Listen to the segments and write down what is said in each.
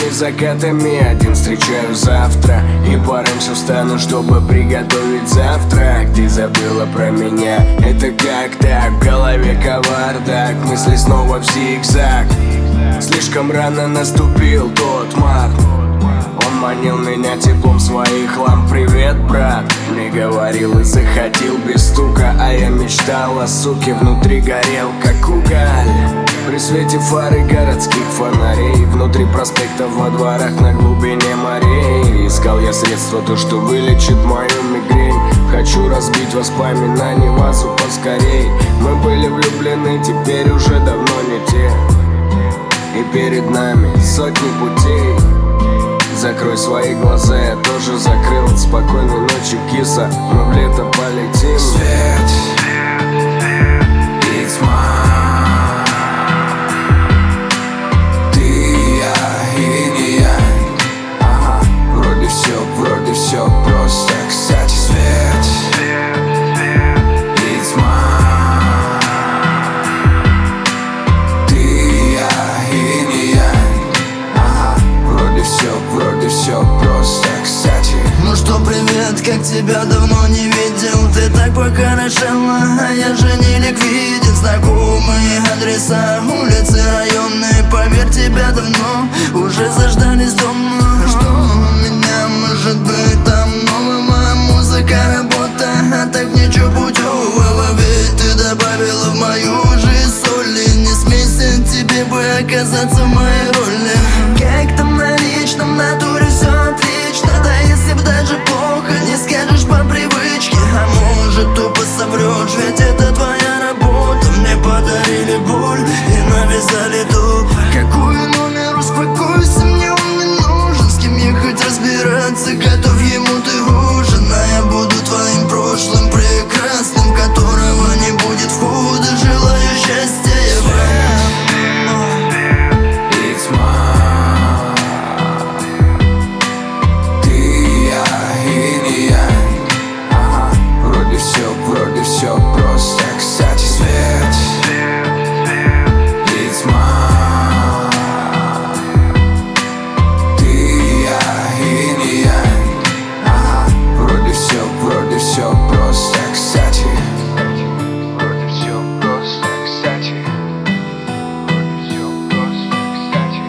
закатами один встречаю завтра. И пораньше встану, чтобы приготовить завтрак. Ты забыла про меня, это как так? В голове кавардак, мысли снова в зигзаг. Слишком рано наступил тот март. Он манил меня теплом своих ламп. Привет, брат, мне говорил и заходил без стука. А я мечтал о суке, внутри горел как уголь. При свете фары городских фонарей, внутри проспектов, во дворах, на глубине морей. Искал я средства, то, что вылечит мою мигрень. Хочу разбить воспоминания, вазу поскорей. Мы были влюблены, теперь уже давно не те. И перед нами сотни путей. Закрой свои глаза, я тоже закрыл. Спокойной ночи, киса, мы в лето полетим. Свет и тьма, ты, я и не я. Ага, вроде все просто, кстати. Свет и тьма, ты, я и не я. Ага, вроде все просто, кстати. Ну что, привет, как тебя давно не видел. Ты так похорошела, а я же не ликвиден. Знакомые адреса, улицы районные. Поверь, тебя давно уже заждались дома. Что у меня может быть там нового? Музыка, работа, а так ничего путевого. Ведь ты добавила в мою жизнь соли. Не смейся, тебе бы оказаться в моей роли. Как там на личном, натуре все отлично. Да если б даже плохо, не скажешь по привычке. А может тупо соврешь, ведь это твоя работа. Мне подарили боль и навязали топ. Какую номер, успокойся, мне он не нужен. С кем ехать разбираться, готов ему ты ужин. А я буду твоим прошлым прекрасным, которого не будет входа. Желаю счастья вам. И тьма, ты, я и не я. Ага, вроде все просто, кстати. Свет и тьма, ты, я и не я. Ага, вроде все просто, кстати. Вроде все просто, кстати. Вроде все просто, кстати.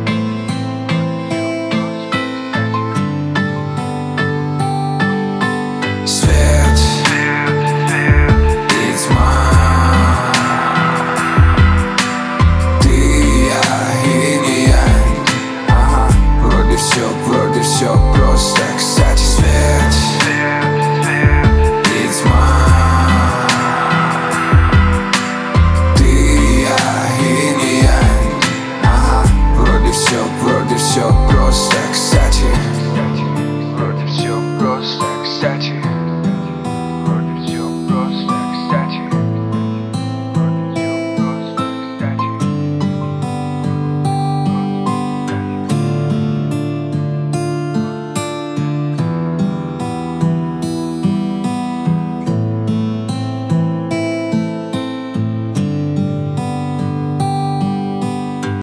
Свет и тьма, ты, я и не я. Ага, вроде все просто, кстати. Свет и тьма, ты, я и не я. Ага, вроде все просто, кстати. Вроде все просто, кстати.